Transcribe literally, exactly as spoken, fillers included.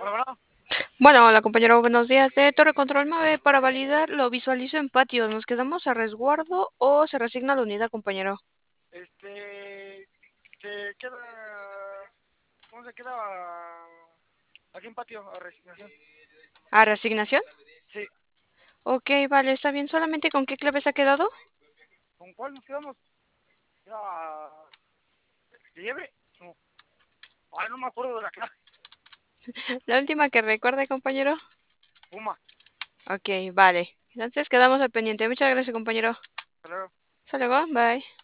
Hola, bueno. Bueno, hola compañero, buenos días. De Torre Control Mave, para validar lo visualizo en patio. ¿Nos quedamos a resguardo o se resigna la unidad, compañero? Este. Se queda. ¿Cómo se queda? Aquí en patio, a resignación. ¿A resignación? Sí. Ok, vale, está bien. ¿Solamente con qué clave se ha quedado? ¿Con cuál nos quedamos? Era. ¿Liebre? No. Ay, no me acuerdo de la clave. La última que recuerde, compañero. Puma. Ok, vale. Entonces quedamos al pendiente. Muchas gracias, compañero. Hasta luego. Hasta luego, bye.